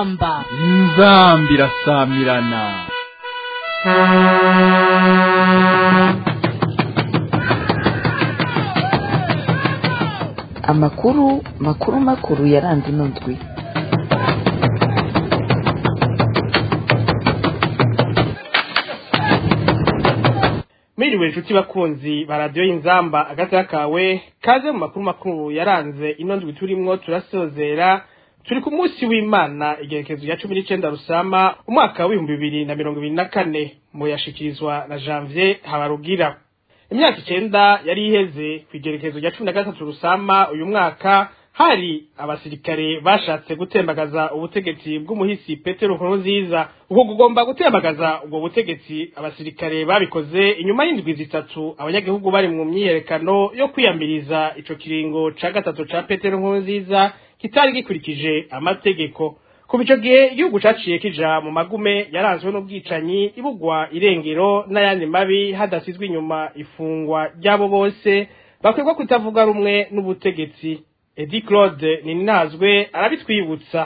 inzambi irasamirana. makuru yaranze ino ndwi. Mwiriwe inshuti bakunzi ba radio y'inzamba agataka kawe kaze mu makuru yaranze ino ndwi turimwo turasozera. Turi ku munsi w'Imana igerekezo ya 19 Rusama umwaka wa 2024 mu yashikirizwa na Janvier Habarugira. Imyaka 9 yari iheze ku igerekezo ya 13 Rusama uyu mwaka hari abasirikare bashatse gutembagaza ubutegetsi bw'umuhisi Petero Nkurunziza. Uko kugomba gutembagaza ubwo butegetsi abasirikare babikoze inyuma y'indwi zitatu abanyagihugu bari mu myiyerekano yo kwiyamiriza ico kiringo ca gatatu ca Petero Nkurunziza kitari gikurikije amategeko. Kuva ico gihe igihugu caciye kija mu magume yaranzwe n'ubwicanyi, ibugwa irengero n'ayandi mabi hadasizwe inyuma ifungwa ryabo bose bakwirwa kutavuga rumwe n'ubutegetsi. Edi Claude Ninazwe arabitwibutsa.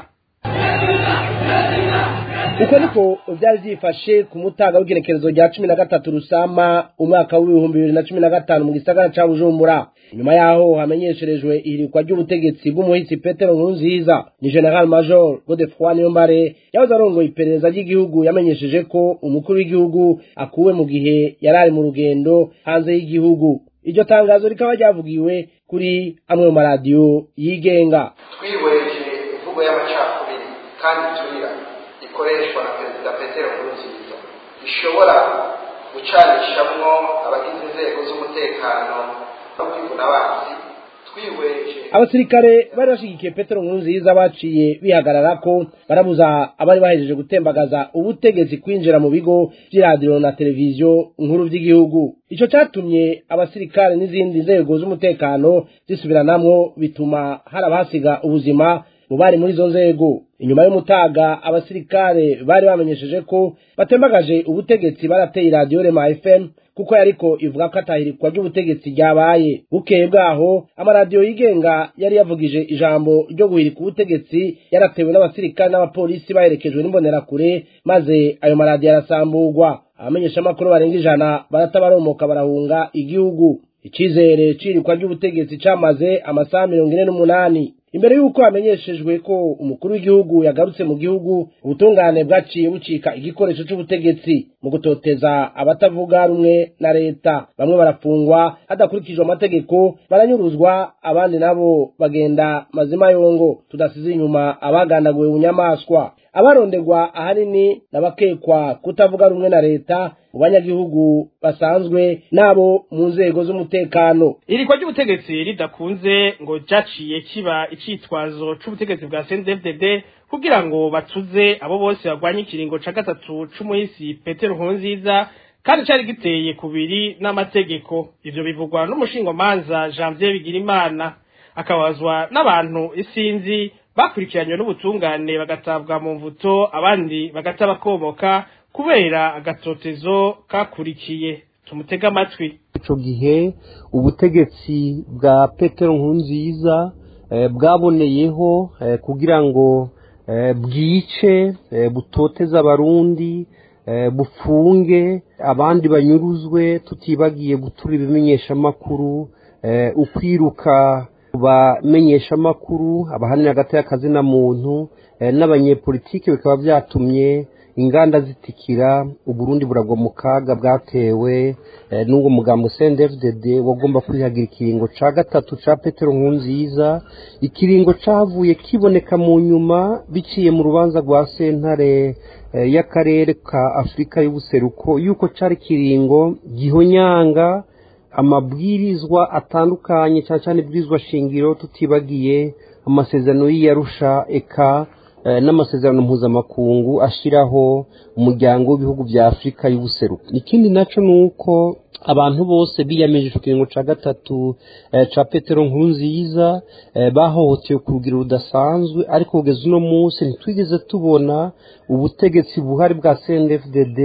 Uko niko vyari vyifashe ku mutaga w'igenekerezo rya 13 Rusama umwaka wa 2015 mu gisagara ca Bujumbura. Nyuma yaho hamenyesherejwe ihirikwa ry'ubutegetsi bw'umuhisi Petero Nkurunziza, ni General Major Godefroid Niyombare yahoze arongoye iperereza ry'igihugu yamenyesheje ko umukuru w'igihugu akuwe mu gihe yarari mu rugendo hanze y'igihugu. Iryo tangazo rikaba ryavugiwe kuri amwe mu maradiyo yigenga. Twihweje imvugo y'amacakubiri kandi turira ikoreshwa na Perezida Petero Nkurunziza ishobora gucanishamwo abagize inzego z'umutekano no kwivuna abanzi. Abasirikare bari bashigikiye Petero Nkurunziza baciye bihagarara ko barabuza abari bahejeje gutembagaza ubutegetsi kwinjira mu bigo by'iradio na televiziyo nkuru vy'igihugu. Ico catumye abasirikare n'izindi nzego z'umutekano zisubiranamwo bituma harabasiga ubuzima mu bari muri zo nzego. Inyuma y'umutaga abasirikare bari bamenyesheje ko batembagaje ubutegetsi barateye radio Rema FM kuko yariko ivuga ko atahirikwa ry'ubutegetsi ryabaye. Bukeye bwaho amaradiyo yigenga yari yavugije ijambo ryo guhirika ubutegetsi yaratewe n'abasirikare n'abapolisi baherekejwe n'imbonerakure, maze ayo maradiyo arasamburwa. Abamenyesha makuru barenga 100 baratabaromoka barahunga igihugu. Icizere cirikwa ry'ubutegetsi camaze amasaha 48. Imbere yuko amenyeshejwe ko umukuru w'igihugu yagarutse mu gihugu, ubutungane bwaciye bucika igikoresho c'ubutegetsi mu gutoteza abatavuga rumwe na leta. Bamwe barafungwa hadakurikijwe amategeko, baranyuruzwa, abandi nabo bagenda mazima yongo, tudasize inyuma abagandaguwe bunyamaswa. Abaronderwa ahanini nabakekwa kutavuga rumwe na leta mu banyagihugu basanzwe nabo mu nzego z'umutekano. Irikwa ry'ubutegetsi ridakunze ngo jaciye kiba icitwazo c'ubutegetsi bwa CNDD-FDD kugira ngo batuze abo bose bagwanye ikiringo ca gatatu c'umuhisi Petero Nkurunziza, kandi cari giteye kubiri n'amategeko. Ivyo bivugwa n'umushingamanza Janvier Bigirimana, akabazwa n'abantu isinzi bakurikiranywe n'ubutungane bagatabwa mu mvuto, abandi bagatabakomoka kubera agatotezo kakurikiye. Tumutega amatwi. Ico gihe ubutegetsi bwa Petero Nkurunziza bwaboneyeho kugira ngo bwice, butoteza abarundi, bufunge abandi banyuruzwe, tutibagiye gutura ibimenyesha makuru, ukwiruka bamenyesha makuru, abahanira hagati y'akazi na muntu n'abanyepolitike, bikaba byatumye inganda zitikira. Uburundi buragwa mu kaga bwatewe n'ubwo mugambo CNDD-FDD wagomba kwihagira ikiringo ca gatatu ca Petero Nkurunziza. Ikiringo cavuye kiboneka mu nyuma biciye mu rubanza rwa sentare y'akarere ka Afrika y'ubuseruko yuko cari kiringo gihonyanga amabwirizwa atandukanye, cyane ibwirizwa shingiro, tutibagiye amasezerano y'Arusha eka n'amasezerano mpuzamakungu ashiraho umuryango w'ibihugu vya Afrika y'ubuseruko. Ikindi naco nuko abantu bose biyameje ico kiringo ca gatatu ca Petero Nkurunziza bahohoteye ku rugero rudasanzwe, ariko kugeza uno munsi ntitwigeze tubona ubutegetsi buhari bwa CNDD-FDD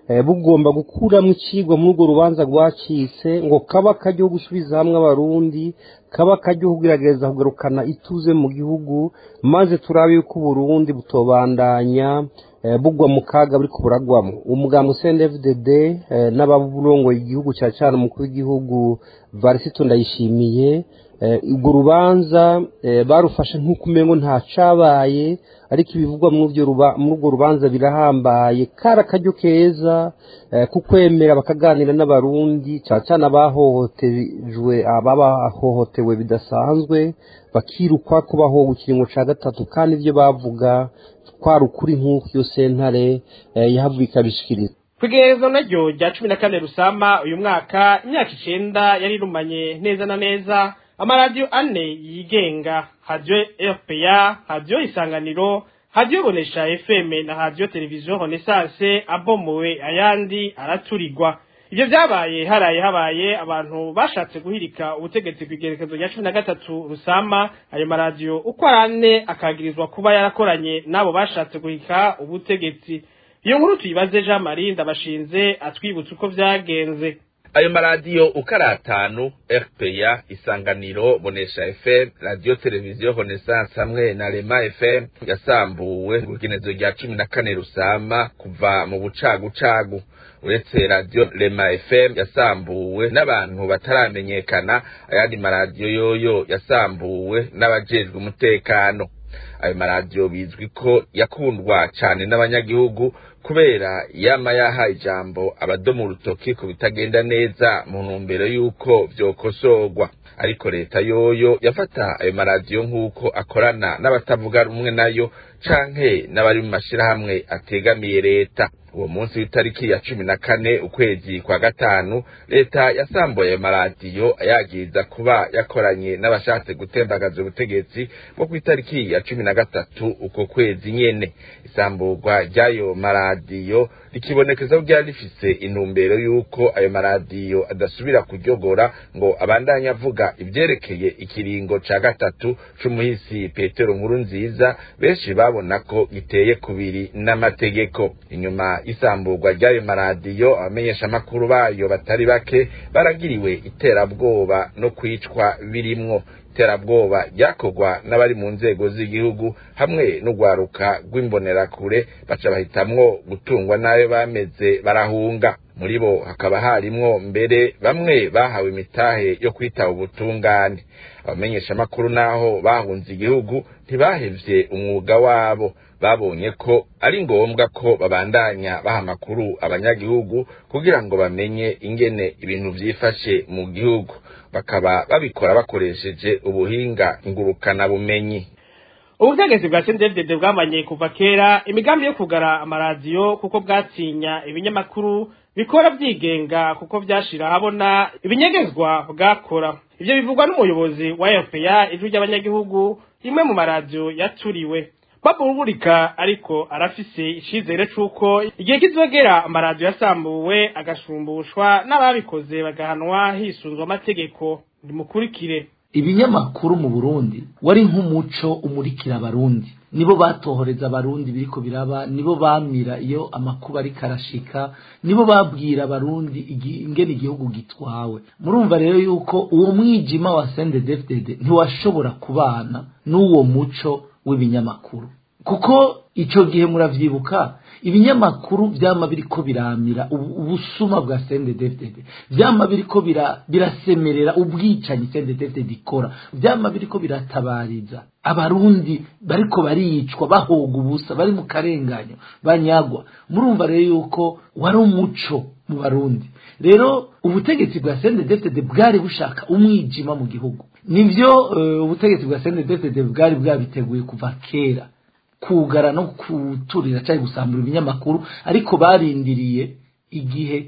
bugomba gukuramo icigwa muri urwo rubanza rwacitse ngo kaba kajya gusubiza hamwe abarundi, kaba kajya kugerageza kugarukana ituze mu gihugu, maze turabe yuko Burundi butobandanya bugwa mu kaga buri kuburagwamo. Umugambo CNDD-FDD n'ababurongoye igihugu cya cyane umukuru w'igihugu Varisito Ndayishimiye, urwo rubanza barufashe nk'uko umengo nta cabaye, ariko ibivugwa muri urwo rubanza birahambaye. Kara karyo keza kukwemera bakaganira n'abarundi cyane abahohotejwe, abahohotewe bidasanzwe, bakirukwa kubaho ikiringo ca gatatu, kandi ivyo bavuga kwari ukuri nk'uko iyo sentare yahavuye ikabishikiriza. Kwigerezo naryo rya 14 Rusama uyu mwaka, imyaka 9 yari irumanye neza na neza amaradiyo 4 yigenga: Radio RPA, Radio Isanganiro, Radio Bonesha FM na Radio Television Renaissance abomowe, ayandi araturirwa. Ivyo vyabaye habaye abantu bashatse guhirika ubutegetsi kwigerekezo rya 13 Rusama. Ayo maradiyo uko arane akagirizwa kuba yarakoranye nabo bashatse guhirika ubutegetsi. Iyo nkuru tuyibaze Jean Marie Ndabashinze atwibutsa uko vyagenze. Ayo maradiyo uko ari 5: RPA, Isanganiro, Bonesha FM, Radio Television Renaissance hamwe na Rema FM yasambuwe ku igenekerezo rya 14 Rusama kuva mu bucagucagu. Uretse Radio Rema FM yasambuwe n'abantu bataramenyekana, ayandi maradiyo yoyo yasambuwe n'abajejwe umutekano. Ayo maradiyo bizwi ko yakundwa cyane n'abanyagihugu kubera yama yaha ijambo abadomu rutoki ku bitagenda neza mu ntumbero y'uko vyokosorwa. Ariko leta yoyo yafata ayo maradiyo nk'uko akorana n'abatavuga rumwe nayo canke n'abari mu mashirahamwe ategamiye leta. Uwo munsi w'itariki ya 14 ukwezi kwa gatanu, leta yasambuye ayo maradiyo ayagiza kuba yakoranye n'abashatse gutembagaza ubutegetsi bo ku itariki ya 13 uko kwezi nyene. Isamburwa ry'ayo maradiyo rikibonekeza ko ryari rifise intumbero y'uko ayo maradiyo adasubira kuryogora ngo abandanye avuga ivyerekeye ikiringo ca gatatu c'umuhisi Petero Nkurunziza, benshi babona ko giteye kubiri n'amategeko. Inyuma isamburwa ry'ayo maradiyo, abamenyesha makuru bayo batari bake baragiriwe iterabwoba no kwicwa birimwo. Iterabwoba ryakogwa n'abari mu nzego z'igihugu hamwe n'ugwaruka rw'imbonerakure, baca bahitamwo gutungwa nayo bameze barahunga. Muri bo hakaba harimwo mbere bamwe bahawe imitahe yo kwitaba ubutungane. Abamenyesha makuru naho bahunze igihugu ntibahevye umwuga wabo, babonye ko ari ngombwa ko babandanya baha makuru abanyagihugu kugira ngo bamenye ingene ibintu vyifashe mu gihugu, bakaba babikora bakoresheje ubuhinga ngurukana bumenyi. Ubutegetsi bwa CNDD-FDD bwamanye kuva kera imigambi yo kugara amaradiyo kuko bwatinya ibinyamakuru bikora byigenga kuko vyashira habona ibinyegezwa bwakora. Ivyo bivugwa n'umuyobozi wa RPA ijwi ry'abanyagihugu, imwe mu maradiyo yaturiwe. Babulurika ariko arafise icizere c'uko igihe kizogera amaradiyo yasambuwe agashumbushwa n'ababikoze bagahanwa hisunzwe amategeko. Ndimukurikire. Ibinyamakuru mu Burundi wari nk'umuco umurikira abarundi, nibo batohoreza abarundi biriko biraba, nibo bamira iyo amakuba ari karashika, nibo babwira abarundi ingene igihugu gitwawe. Murumva rero yuko uwo mwijima wa CNDD-FDD ntiwashobora kubana n'uwo muco w'ibinyamakuru, kuko ico gihe muravyibuka ibinyamakuru vyama biriko biramira ubusuma bwa CNDD-FDD, vyama biriko birasemerera ubwicanyi CNDD-FDD ikora, vyama biriko biratabariza abarundi bariko baricwa bahoga ubusa, bari mu karenganyo banyagwa. Murumva rero yuko wari umuco mu Barundi. Rero ubutegetsi bwa CNDD-FDD bwari bushaka umwijima mu gihugu. Nivyo ubutegetsi bwa CNDD-FDD bwari bwabiteguye kuva kera kugara no kuturira cyari gusambura ibinyamakuru, ariko barindiriye igihe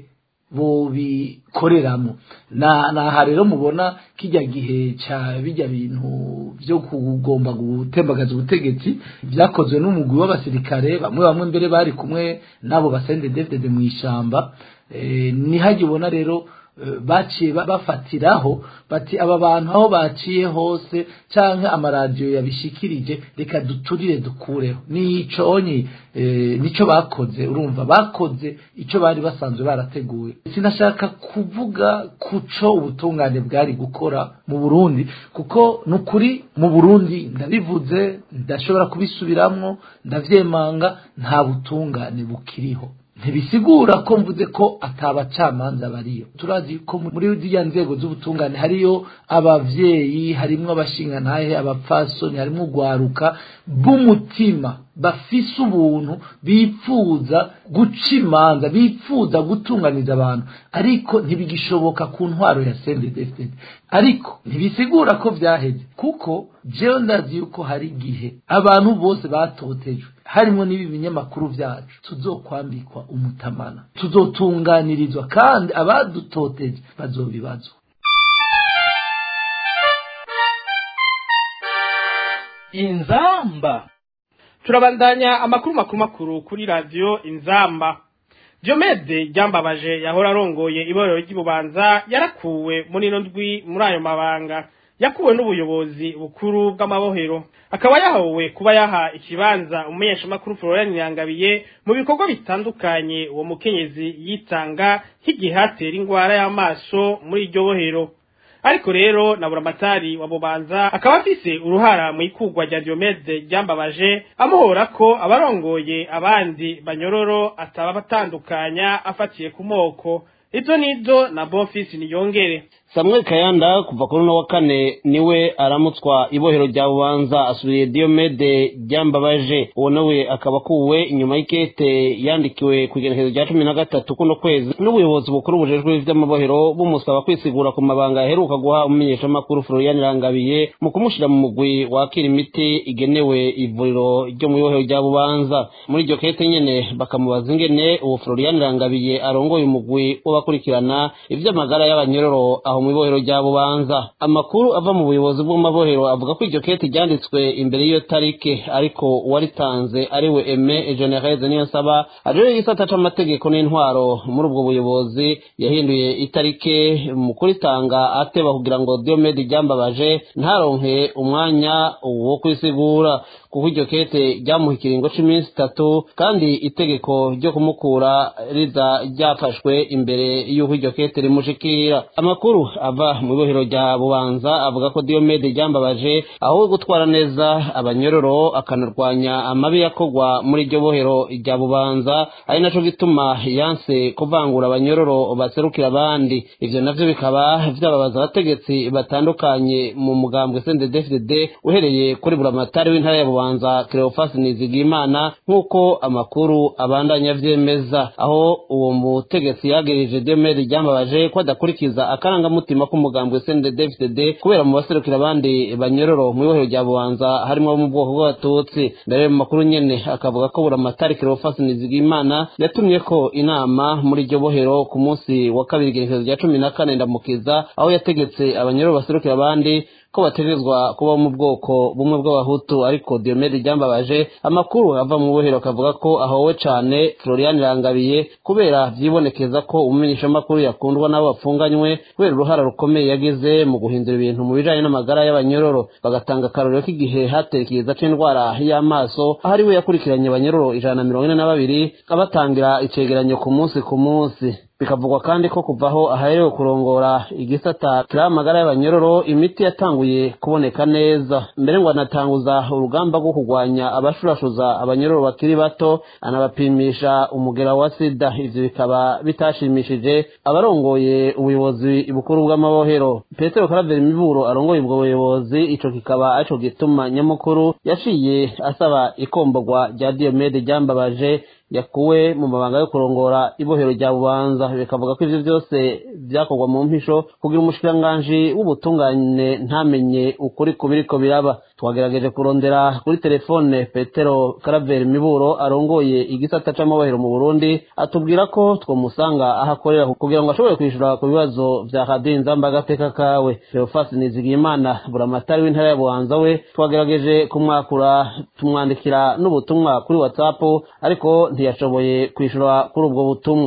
bobikoreramo. Na rero mubona kijya gihe ca bijya bintu byo kugomba gutembagaza ubutegetsi byakozwe n'umugwi w'abasirikare, bamwe mbere bari kumwe nabo ba CNDD-FDD mu ishamba. Ni hagibona rero baciye bafatiraho bati aba bantu aho baciye hose canke amaradiyo yabishikirije reka duturire dukureho nico bakoze. Urumva bakoze ico bari basanzwe barateguye. Sinashaka kuvuga kuco ubutungane bwari gukora mu Burundi kuko nukuri mu Burundi ndabivuze ndashobora kubisubiramwo ndavyemanga nta butungane bukiriho. Ntibisigura ko mvuze ko atabacamanza bariyo. Turazi ko muri ziriya nzego z'ubutungane hariyo abavyeyi, harimwo abashingantahe, abapfasoni, harimwo ugwaruka b'umutima bafise ubuntu bipfuza guca imanza, bipfuza gutunganiza abantu, ariko ntibigishoboka ku ntwaro ya CNDD-FDD. Ariko ntibisigura ko vyaheze kuko jewe ndazi yuko hari igihe abantu bose batotejwe harimo n'ibi binyamakuru vyacu tuzokwambikwa umutamana, tuzotunganirizwa kandi abadutoteje bazobibazwa. Inzamba. Turabandanya amakuru makuru kuri radio Inzamba. Diomede Ryambabaje yahora arongoye iborero ry'Ibubanza yarakuwe muri ino ndwi muri ayo mabanga. Yakuwe n'ubuyobozi bukuru bw'amabohero, akaba yahawe kuba yaha ikibanza umumenyeshamakuru Florian Nyangabiye mu bikorwa bitandukanye uwo mukenyezi yitanga higihatera ingwara y'amaso muri iryo bohero. Ariko rero na buramatari wa Bubanza akaba afise uruhara mu ikugwa rya Diomede Ryambabaje amuhora ko abarongoye abandi banyororo ataba batandukanya afatiye ku moko. Ito nizo na Bonfils Niyongere. Samuel Kayanda kuva kuri no wa kane niwe aramutswa ibohero rya Bubanza asubiriye Diomede Ryambabaje. Uwo nawe akaba kuwe inyuma y'ikete yandikiwe ku igenekerezo rya 13 kuno kwezi n'ubuyobozi bukuru bujejwe ivy'amabohero bumusaba kwisigura ku mabanga aheruka guha umumenyeshamakuru Florian Rangabiye mu kumushira mu mugwi wakira imiti igenewe ivuriro ryo mu ibohero rya Bubanza. Muri iryo kete nyene bakamubaza ingene uwo Florian Rangabiye arongoye umugwi w'abakurikirana ivy'amagara y'abanyororo mu ibohero rya Bubanza. Amakuru ava mu buyobozi bw'amabohero avuga ko iryo kete ryanditswe imbere y'iyo tarike, ariko waritanze ariwe Aime Genereze Niyonsaba ariwe gisata c'amategeko n'intwaro muri ubwo buyobozi yahinduye itarike mu kuritanga ateba kugira ngo Diomede Ryambabaje ntaronke umwanya wo kwisigura kuko iryo kete ryamuha ikiringo c'iminsi 3 kandi itegeko ryo kumukura riza ryafashwe imbere y'uko iryo kete rimushikira. Amakuru ava mu ibohero rya Bubanza avuga ko Diomede Ryambabaje aho gutwara neza abanyororo akanarwanya amabi yakogwa muri iryo bohero rya Bubanza ari naco gituma yanse kuvangura abanyororo baserukira abandi. Ivyo navyo bikaba vyababaza abategetsi batandukanye mu mugambwe CNDD-FDD uhereye kuri buramatari w'intara ya Bubanza Cleophas Nizigimana nk'uko amakuru abandanya vyemeza, aho uwo mutegetsi yagerije Diomede Ryambabaje ko adakurikiza akaranga mutima k'umugambwe CNDD-FDD kubera mu baserukira abandi banyororo mu ibohero rya Bubanza harimo mu bwoko bw'abatutsi. Mbere mu makuru nyene akavuga ko buramatari Cleophas Nizigimana yatumye ko inama muri iryo bohero ku munsi wa kabiri igenekerezo rya 14 ndamukiza, aho yategetse abanyororo baserukira abandi ko bategezwa kuba mu bwoko bumwe bw'abahutu. Ariko Diomede Ryambabaje amakuru ava mu bohero akavuga ko ahowe cane Florian Rangabiye kubera vyibonekeza ko umumenyeshamakuru yakundwa n'abo bafunganywe kubera uruhara rukomeye yagize mu guhindura ibintu mu bijanye n'amagara y'abanyororo. Bagatanga akarorero k'igihe hatekereza c'indwara y'amaso ahari we yakurikiranye abanyororo 142 abatangira icegeranyo ku munsi. Bikavugwa kandi ko kuvaho ahaherewe kurongora igisata cy'amagara y'abanyororo imiti yatanguye kuboneka neza. Mbere ngo anatanguza urugamba rwo kugwanya abashurashuza abanyororo bakiri bato, anabapimisha umugera wa sida. Ivyo bikaba bitashimishije abarongoye ubuyobozi bukuru bw'amabohero. Petero Karaveri Miburo arongoye ubwo buyobozi, ico kikaba aco gituma nyamukuru yaciye asaba ikombogwa rya Diomede Ryambabaje yakuwe mu mabanga yo kurongora ibohero rya Bubanza. Bikavuga ko ivyo byose byakorwa mu mpisho kugira umushikiranganje w'ubutungane ntamenye ukuri kubiriko biraba. Twagerageje kurondera kuri telefone Petero Karaveri Miburo arongoye igisata c'amabohero mu Burundi, atubwira ko twomusanga ahakorera kugira ngo ashobore kwishura ku bibazo vya Radio Inzamba agateka kawe. Cleophas Nizigimana buramatari w'intara ya Bubanza we twagerageje kumwakura tumwandikira n'ubutumwa kuri WhatsApp ariko ntiyashoboye kwishura kuri ubwo butumwa.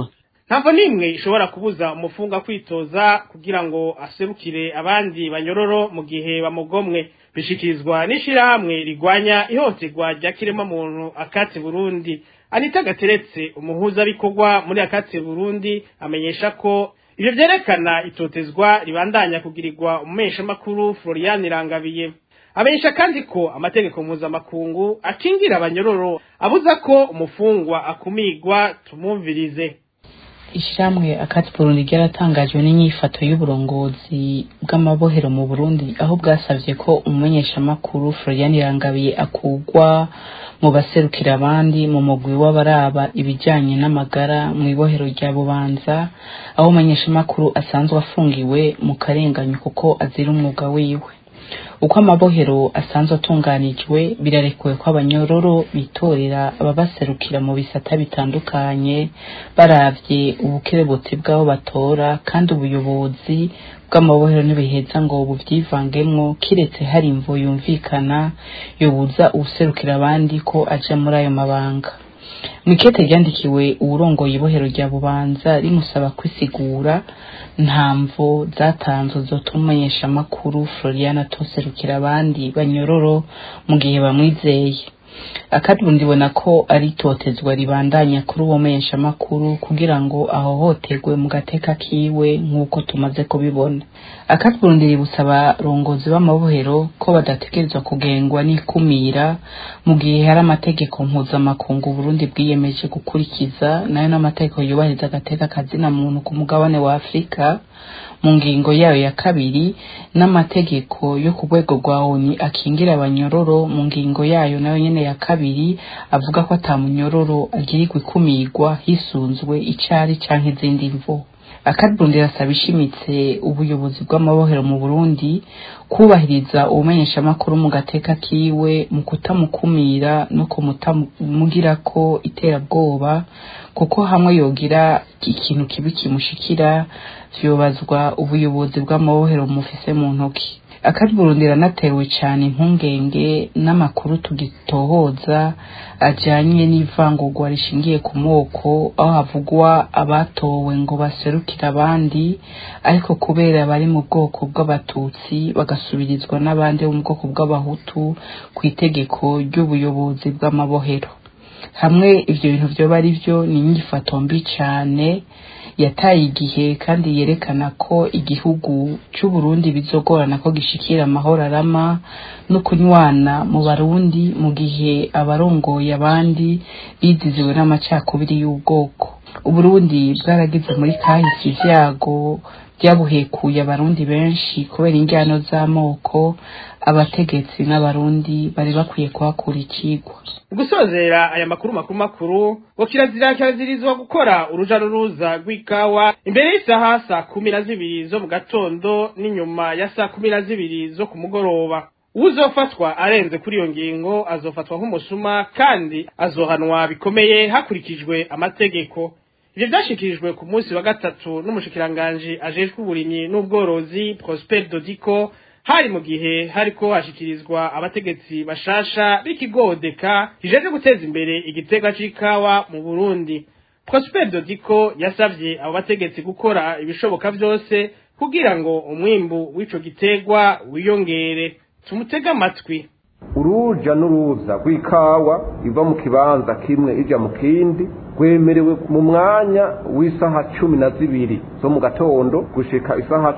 ntabwo nimwe ishobora kubuza umufunga kwitoza kugira ngo aserukire abandi banyororo mu gihe bamugomwe bishikirizwa n'ishirahamwe rigwanya ihohoterwa rya kiremwamuntu Akate Burundi. Anita Gateretse umuhuza bikorwa muri Akate Burundi amenyesha ko ivyo vyerekana itotezwa ribandanya kugirirwa umumeshamakuru Florian Irangabiye. Amenyesha kandi ko amategeko mpuzamakungu akingira abanyororo abuza ko umufungwa akumigwa. Tumumvirize. Ishiramwe Akate Burundi ryaratangajwe n'inyifato y'uburongozi bw'amabohero mu Burundi aho bwasavye ko umumenyeshamakuru Florian Irangabiye akugwa mu baserukira abandi mu mugwi w'abaraba ibijanye n'amagara mu ibohero rya Bubanza aho umumenyeshamakuru asanzwe afungiwe mu karenganyo kuko azira umwuga wiwe. Uko amabohero asanzwe atunganijwe birarekuwe ko abanyororo bitorera ababaserukira mu bisata bitandukanye baravye ubukerebutsi bw'abo batora, kandi ubuyobozi bw'amabohero ntibiheza ngo buvyivangemwo kiretse hari imvo yumvikana yobuza ubuserukira abandi ko aja muri ayo mabanga. Mwikete ryandikiwe uwurongoye ibohero rya Bubanza rimusaba kwisigura ntamvo zatanzwe zotuma umumenyeshamakuru Florian atoserukira abandi banyororo mu gihe bamwizeye. Akate Burundi bona ko ari itotezwa ribandanya kuri uwo mumenyeshamakuru kugira ngo ahohoterwe mu gateka kiwe nk'uko tumaze kubibona. Akate Burundi ribusaba rongozi b'amabohero ko badategerezwa kugengwa n'ikumira mu gihe hari amategeko mpuzamakungu Burundi bwiyemeje gukurikiza, nayo n'amategeko yubahiriza agateka kazina muntu ku mugabane wa Afrika mu ngingo yayo ya 2 n'amategeko yo ku rwego rwa ONU akingira abanyororo mu ngingo yayo nayo nyene ya 2 avuga ko atamunyororo agirirwa ikumirwa hisunzwe icari canke izindi mvo. Akate Burundi rasaba ishimitse ubuyobozi bw'amabohero mu Burundi kubahiriza ubumenyeshamakuru mu gateka kiwe mu kutamukumira no kumugira ko iterabwoba, kuko hamwe yogira ikintu kibi kimushikira vyobazwa ubuyobozi bw'amabohero mufise mu ntoki. Akate Burundi ranatewe cyane impungenge n'amakuru tugitohoza ajanye n'ivangurwa rishingiye ku moko, aho havugwa abatowe ngo baserukira abandi ariko kubera bari mu bwoko bw'abatutsi bagasubirizwa n'abandi mu bwoko bw'abahutu ku itegeko ry'ubuyobozi bw'amabohero. Hamwe ivyo bintu vyo bari vyo ni inyifato mbi cyane yataye igihe kandi yerekana ko igihugu cy'u Burundi bizogorana ko gishikira amahoro arama no kunywana mu Barundi mu gihe abarongoye abandi bidiziwe n'amacakubiri y'ubwoko. Uburundi bwaragize muri kahise ivyago byabuhekuye abarundi benshi kubera injyano z'amoko. Abategetsi n'abarundi bari bakwiye kuhakura ikigwa. Gusozera aya makuru ngo kirazirizwa gukora uruja ruruza rw'ikawa imbere y'isaha saa 12 zo mu gatondo n'inyuma ya saa 12 zo ku mugoroba. Uzofatwa arenze kuri iyo ngingo azofatwa nk'umusuma kandi azohanwa bikomeye hakurikijwe amategeko. Ivyo byashikirijwe ku munsi wa gatatu n'umushikiranganje ajejwe uburimyi n'ubworozi Prosper Dodiko hari mu gihe hariko hashikirizwa abategetsi bashasha b'ikigodeka kijeje guteza imbere igitega c'ikawa mu Burundi. Prosper Dodiko yasavye abo bategetsi gukora ibishoboka byose kugira ngo umwimbu w'ico gitegwa wiyongere. Tumutega amatwi. Uruja n'uruza rw'ikawa iva mu kibanza kimwe ija mu kindi rwemerewe mu mwanya w'isaha 12 zo mu gatondo gushika isaha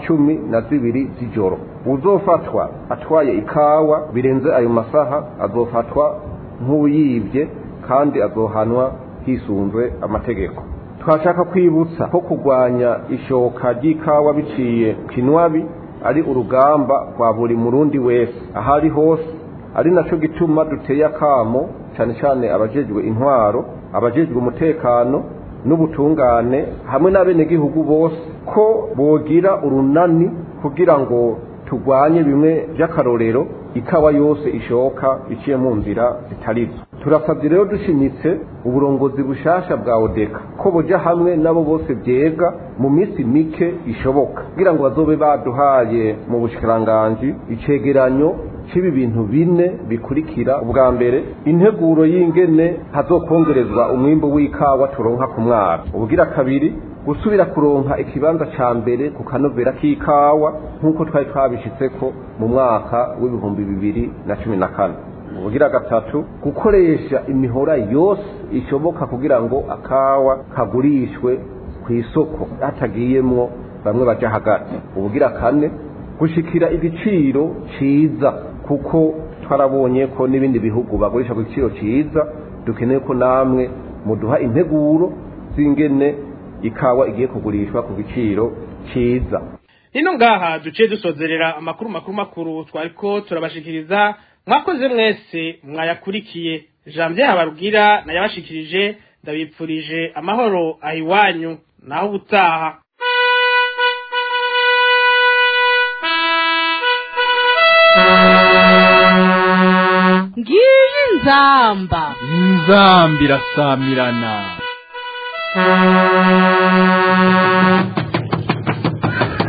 12 z'ijoro. Uzofatwa atwaye ikawa birenze ayo masaha azofatwa nk'uyivye kandi azohanwa hisunzwe amategeko. Twashaka kwibutsa ko kurwanya ishoka ry'ikawa biciye kinwabi ari urugamba rwa buri murundi wese ahari hose, ari naco gituma duteye akamo cyane cyane abajejwe intwaro, abajejwe umutekano n'ubutungane hamwe n'abenegihugu bose ko bogira urunani kugira ngo turwanye bimwe by'akarorero ikawa yose ishoka iciye mu nzira zitarizo. Turasabye rero dushimitse uburongozi bushasha bwa Odeka ko boja hamwe nabo bose byega mu minsi mike ishoboka kugira ngo bazobe baduhaye mu bushikiranganje icegeranyo cibi bintu bine bikurikira. Ubwa mbere, integuro y'ingene hazokongerezwa umwimbo w'ikawa turonka ku mwaka. Ubugira kabiri, gusubira kuronka ikibanza ca mbere ku kanovera k'ikawa nk'uko twari twabishitseko mu mwaka w'ibihumbi 2014. Ubugira gatatu, gukoresha imihora yose ishoboka kugira ngo akawa kagurishwe ku isoko hatagiyemwo bamwe baja hagati. Ubugira kane, gushikira igiciro ciza kuko twarabonye ko n'ibindi bihugu bagurisha ku giciro ciza. Dukeneye ko namwe muduha integuro zingene ikawa igiye kugurishwa ku giciro ciza. Nino ngaha duciye dusozerera amakuru makuru twariko turabashikiriza. Mwakoze mwese mwayakurikiye. Janvier Habarugira na yabashikirije. Ndabipfurije amahoro ahiwanyu naho ubutaha. Ngiyi nzamba irasamirana.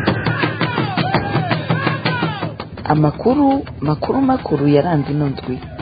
Amakuru makuru yaranze ino ndwi.